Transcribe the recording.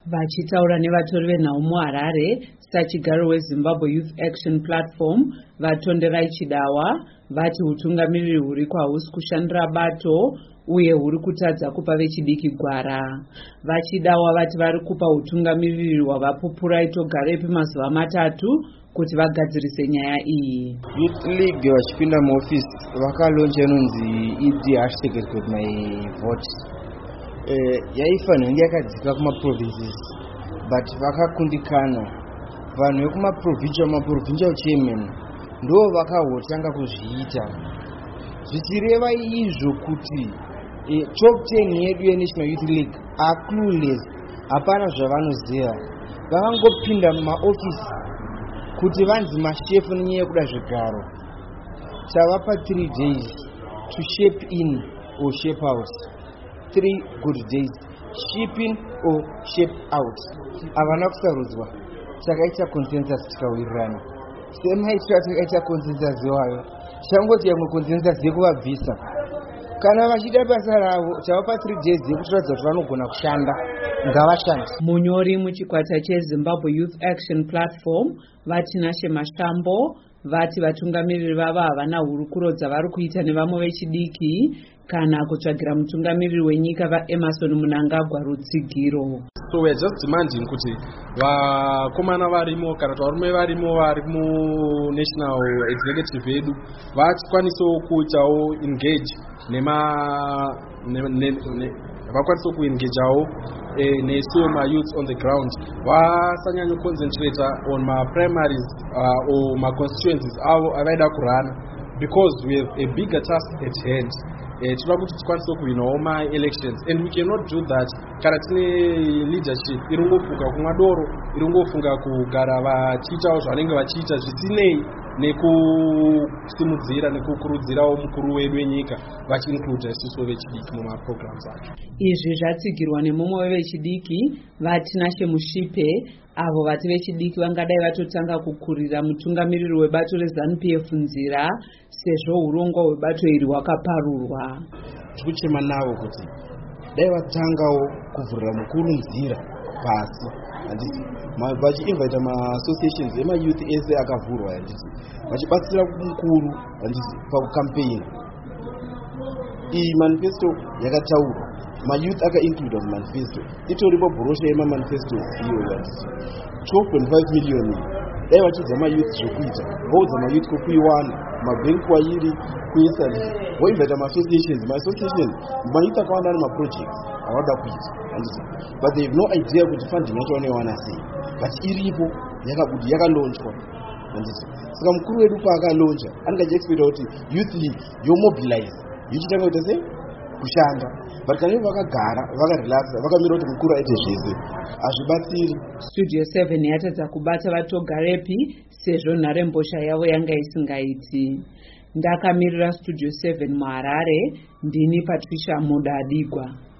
Vachitaura nevatori venhau muHarare, sachigaro weZimbabwe Youth Action Platform vatonderai chidawa vati utungamiriri huri kwahusi kushandira bato uye huri kutadza kupa vechidiki gwara. Vachidawa vati vari kupa utungamiriri hwavapupurai togarepi mazuva matatu kuti vagadzirise nyaya iyi. Youth League vachipinda muofisi vakalonja inonzi #Secret My Vote. Yaifanira yakadzika kumaprovinces but vakakundikana. Vanhu vekumaprovincial chairman ndo vakahotanga kuzviita, zvichireva izvo kuti top 10 yedu yeNational Youth League are clueless, hapana zvavanoziva. Vakangopinda mumaofisi kuti vanzi mashefu nenyaya yekuda zvigaro. Tavapa 3 days to shape in or shape out. 3 good days, shape in or shape out. Havana kusarudzwa, takaita consensus tikawirirana. Semaitira takaita consensus iwayo, changoti yamwe consensus yekuvabvisa. Kana vachida basa ravo, tavapa 3 days yekutoradza kuti vanogona kushanda, ngavashande. Munyori muchikwata cheZimbabwe Youth Action Platform vatinashe Mashambo vati vatungamiriri vava havana hurukuro dzavari kuita nevamwe vechidiki kana kutsvagira mutungamiriri wenyika vaEmmerson Mnangagwa rutsigiro. So we are just demanding kuti vakomana varimo kana varume varimo vari muNational Executive yedu vakwanisewo kuitawo engage vakwanisewo kuengageawo nesu ma-youth on the ground. Vasanyanya concentrate on ma-primaries or ma-constituencies avo avaida kurana because we have a bigger task at hand. Toda kuti tikwanise kuwinawo ma-elections and we cannot do that kana tine leadership iringofunga kumwa doro, iringofunga kugara vachiitawo zvavanenge vachiita zvisinei nekusimudzira nekukurudzirawo mukuru wedu wenyika vachiinclude isusu vechidiki mumaprograms acho. Izvi zvatsigirwa nemumwe wevechidiki vatinashe Mushipe avo vati vechidiki vangadai vatotanga kukurira mutungamiriri webato reZANU-PF nzira sezvo urongwa hwebato iri hwakaparurwa. Tikuchema navo kuti dai vatangawo kuvhurira mukuru nzira pasi, vachiinvita ma-associations ema-youth ese akavhurwa, vachibatsira mukuru pakucampaign. Iyi manifesto yakataurwa, ma-youth aka-include mumanifesto, itoripo bhurosha yema-manifesto iyo 12.5 million. Dai vachidza ma-youth zvokuita, voudza ma-youth kokuiwana, mabhenki wairi kuisa, voinvita ma-associations, ma-youth akawanda nema-projects avada kuita. But they have no idea kuti funding yacho vanoiwana sei. But iripo yakalonjwa. Saka mukuru wedu paakalonja anga expect kuti youth league yomobilize yochitanga kuita sei kushanda. But kana vakagara vakarelaxa vakamira kuti mukuru aite zvese hazvibatsiri. Studio 7 yatadza kubata vatogarepi sezvo nharembozha yavo yanga isingaiti. Ndakamirira Studio 7 muHarare, ndini Patricia Mudadigwa.